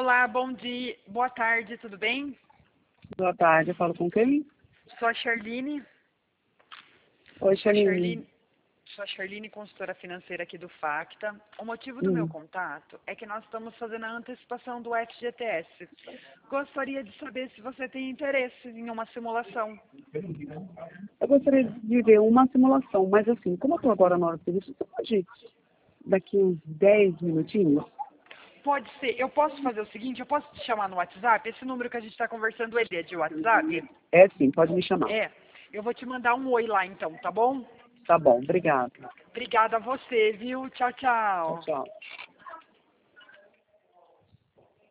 Olá, bom dia, boa tarde, tudo bem? Boa tarde, eu falo com quem? Sou a Charline. Oi, Charline. Sou a Charline, consultora financeira aqui do Facta. O motivo do meu contato é que nós estamos fazendo a antecipação do FGTS. Gostaria de saber se você tem interesse em uma simulação. Eu gostaria de ver uma simulação, mas assim, como eu estou agora na hora do serviço, você pode, daqui uns 10 minutinhos? Pode ser, eu posso fazer o seguinte, eu posso te chamar no WhatsApp? Esse número que a gente está conversando, ele é de WhatsApp? É sim, pode me chamar. É, eu vou te mandar um oi lá então, tá bom? Tá bom, obrigada. Obrigada a você, viu? Tchau, Tchau, tchau. tchau.